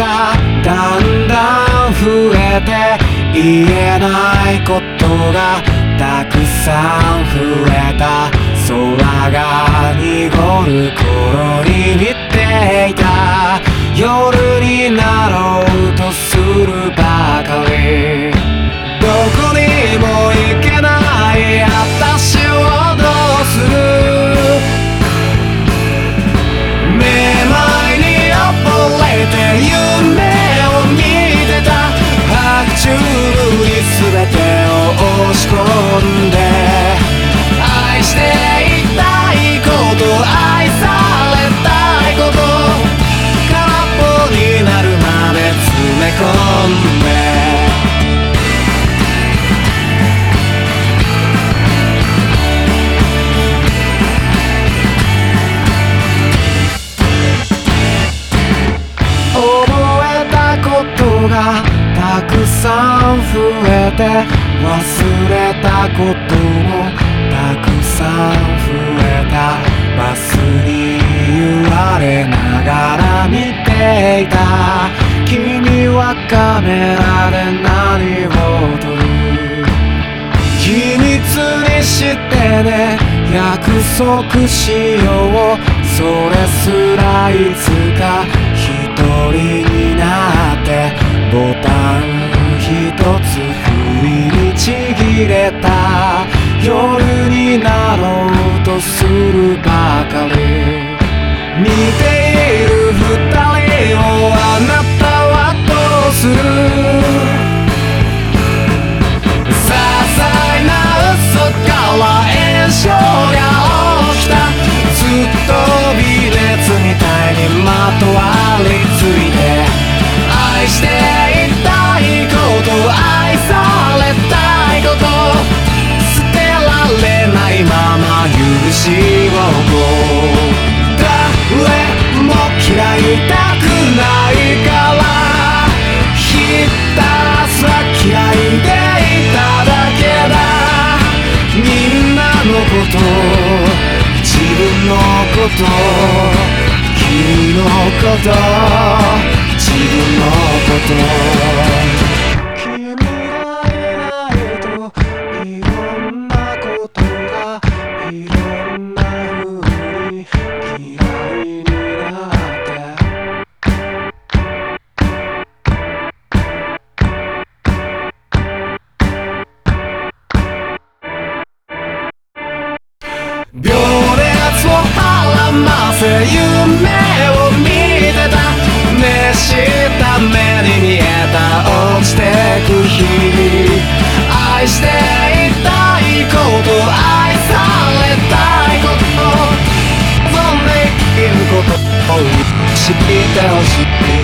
がだんだん増えて、言えないことがたくさん増えた。空が濁る頃に見ていた。夜になろうとするばかり。どこにも行けない私をどうする。めまいに溺れて夢を見てた。白昼に全てを押し込んで、愛していたいこと、愛されたいこと、空っぽになるまで詰め込んで。がたくさん増えて、忘れたこともたくさん増えた。バスに言われながら見ていた。君はカメラで何を撮る。秘密にしてね、約束しよう。それすらいつか一人になってボタン一つ不意にちぎれた。夜になろうとするばかり。見ている二人をあなたはどうする。些細な嘘から炎症が起きた。ずっと微熱みたいにまとわりついて、愛していたいこと、愛されたいこと、捨てられないまま許しを誰も嫌いたくないから、ひたすら嫌いでいただけだ。みんなのこと、自分のこと、君のこと、自分のこと。君がいないといろんなことがいろんな風に嫌いになって。病熱をはらませ夢を見てた。熱した目に見えた落ちてく日々。愛していたいこと、愛されたいこと、望んでいることを知ってほしい。